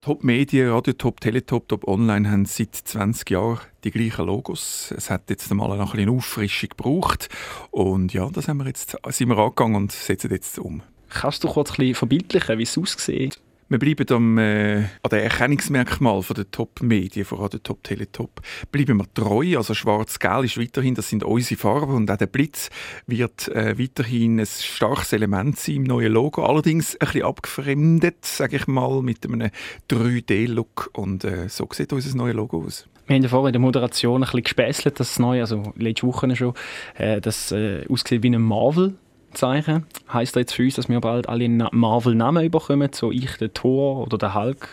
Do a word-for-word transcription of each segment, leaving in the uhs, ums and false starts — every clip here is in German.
Top Medien, Radio Top, Teletop, Top Online haben seit zwanzig Jahren die gleichen Logos. Es hat jetzt mal noch ein bisschen Auffrischung gebraucht. Und ja, das haben wir jetzt, sind wir angegangen und setzen jetzt um. Kannst du kurz ein bisschen verbildlichen, wie es aussieht? Wir bleiben am, äh, an den Erkennungsmerkmal der Top-Medien, von Radio Top, Teletop, bleiben wir treu. Also schwarz-gelb ist weiterhin, das sind unsere Farben, und auch der Blitz wird äh, weiterhin ein starkes Element sein im neuen Logo. Allerdings ein bisschen abgefremdet, sage ich mal, mit einem drei D-Look, und äh, so sieht unser neues Logo aus. Wir haben ja vorhin in der Moderation ein bisschen gespäßelt, das Neue, also letzte Woche schon, äh, das äh, aussieht wie ein Marvel. Zeichen. Heisst das jetzt für uns, dass wir bald alle Marvel-Namen bekommen, so ich, der Thor oder der Hulk?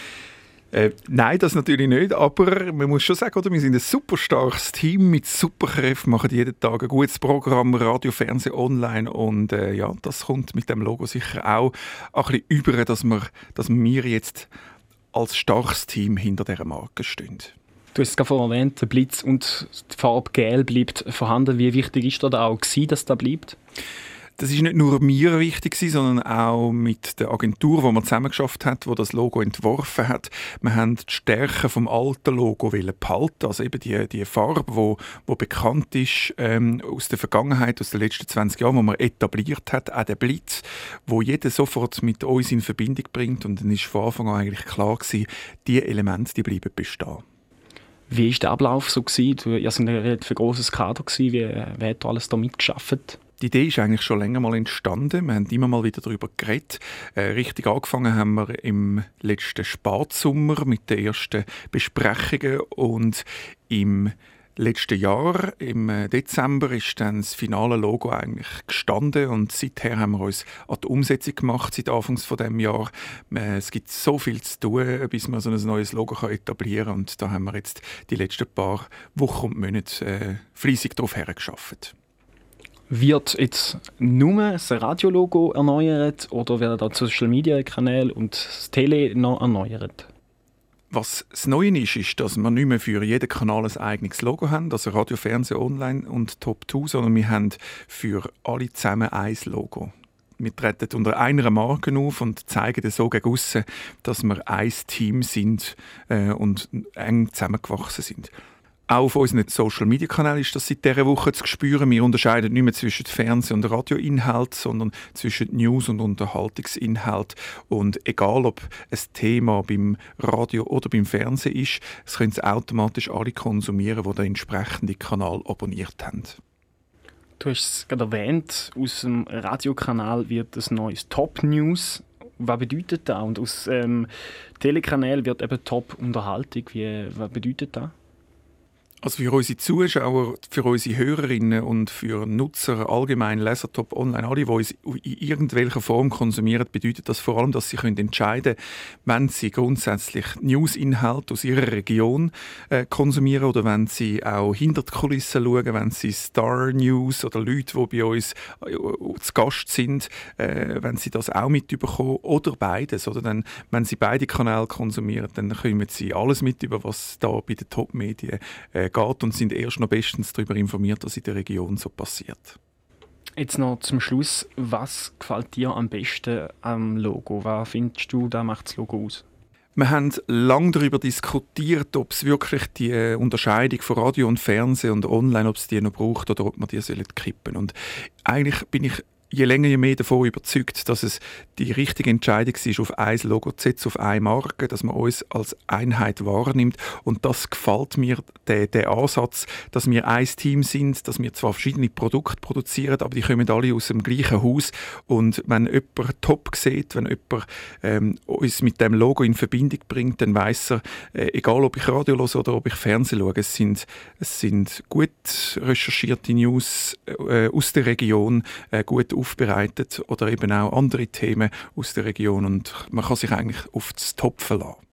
Äh, nein, das natürlich nicht, aber man muss schon sagen, oder, wir sind ein super starkes Team mit Superkräften, machen jeden Tag ein gutes Programm, Radio, Fernsehen, Online, und äh, ja, das kommt mit dem Logo sicher auch ein bisschen über, dass wir, dass wir jetzt als starkes Team hinter dieser Marke stehen. Du hast es gerade vorhin erwähnt, der Blitz und die Farbe Gelb bleibt vorhanden. Wie wichtig ist da auch gewesen, dass das bleibt? Das ist nicht nur mir wichtig, sondern auch mit der Agentur, die man zusammengeschafft hat, die das Logo entworfen hat. Wir haben die Stärke vom alten Logo behalten, also eben die, die Farbe, die, die bekannt ist ähm, aus der Vergangenheit, aus den letzten zwanzig Jahren, die man etabliert hat, auch der Blitz, wo jeder sofort mit uns in Verbindung bringt. Und dann war von Anfang an eigentlich klar gewesen, diese Elemente, die bleiben bestehen. Wie war der Ablauf so? Ihr seid ein relativ grosses Kader. Wie, wer hat da alles da mitgearbeitet? Die Idee ist eigentlich schon länger mal entstanden. Wir haben immer mal wieder darüber geredet. Äh, richtig angefangen haben wir im letzten Spatsommer mit den ersten Besprechungen, und im letzten Jahr, im Dezember, ist dann das finale Logo eigentlich gestanden, und seither haben wir uns an die Umsetzung gemacht, seit Anfangs von dem Jahr. Es gibt so viel zu tun, bis man so ein neues Logo etablieren kann, und da haben wir jetzt die letzten paar Wochen und Monate äh, fleissig darauf hergearbeitet. Wird jetzt nur das Radiologo erneuert oder werden da die Social-Media-Kanäle und das Tele noch erneuert? Was das Neue ist, ist, dass wir nicht mehr für jeden Kanal ein eigenes Logo haben, also Radio, Fernsehen, Online und Top zwei, sondern wir haben für alle zusammen ein Logo. Wir treten unter einer Marke auf und zeigen so gegen aussen, dass wir ein Team sind äh, und eng zusammengewachsen sind. Auch auf unseren Social-Media-Kanälen ist das seit dieser Woche zu spüren. Wir unterscheiden nicht mehr zwischen Fernseh- und Radioinhalt, sondern zwischen News- und Unterhaltungsinhalt. Und egal, ob ein Thema beim Radio oder beim Fernsehen ist, es können es automatisch alle konsumieren, die den entsprechenden Kanal abonniert haben. Du hast es gerade erwähnt, aus dem Radiokanal wird ein neues Top News. Was bedeutet das? Und aus dem ähm, Telekanal wird eben Top Unterhaltung. Wie, was bedeutet das? Also für unsere Zuschauer, für unsere Hörerinnen und für Nutzer, allgemein Leser, Top Online, alle, die uns in irgendwelcher Form konsumieren, bedeutet das vor allem, dass sie können entscheiden können, wenn sie grundsätzlich News-Inhalte aus ihrer Region äh, konsumieren oder wenn sie auch hinter die Kulissen schauen, wenn sie Star-News oder Leute, die bei uns äh, zu Gast sind, äh, wenn sie das auch mitbekommen oder beides. Oder dann, wenn sie beide Kanäle konsumieren, dann kommen sie alles mit, über was da bei den Top-Medien äh, geht, und sind erst noch bestens darüber informiert, was in der Region so passiert. Jetzt noch zum Schluss, was gefällt dir am besten am Logo? Was findest du, da macht das Logo aus? Wir haben lange darüber diskutiert, ob es wirklich die Unterscheidung von Radio und Fernsehen und Online, ob es die noch braucht oder ob man die kippen sollen. Und eigentlich bin ich je länger, je mehr davon überzeugt, dass es die richtige Entscheidung ist, auf ein Logo zu setzen, auf eine Marke, dass man uns als Einheit wahrnimmt. Und das gefällt mir, der, der Ansatz, dass wir ein Team sind, dass wir zwar verschiedene Produkte produzieren, aber die kommen alle aus dem gleichen Haus. Und wenn jemand Top sieht, wenn jemand ähm, uns mit dem Logo in Verbindung bringt, dann weiss er, äh, egal ob ich Radio höre oder ob ich Fernsehen schaue, es sind, es sind gut recherchierte News äh, aus der Region, äh, gut aufbereitet oder eben auch andere Themen aus der Region, und man kann sich eigentlich auf das Top verlassen.